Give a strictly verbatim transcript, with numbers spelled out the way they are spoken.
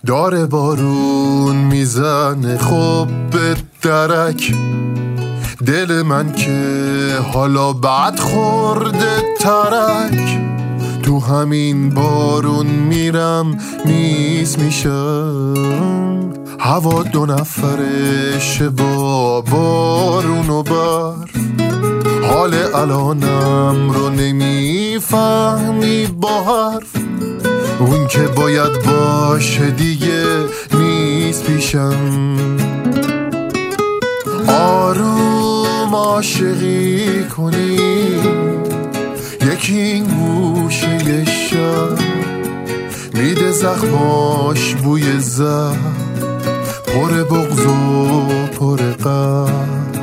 داره بارون میزنه خب به درک، دل من که حالا بعد خورده ترک، تو همین بارون میرم میز میشم، هوا دو نفرشه با بارون و برف، حال الانم رو نمیفهمی با حرف، اون که باید باشه دیگه نیست پیشم. آروم عاشقی کنی یکی این گوشه شب، میده زخماش بوی زهر، پر بغض و پر غم.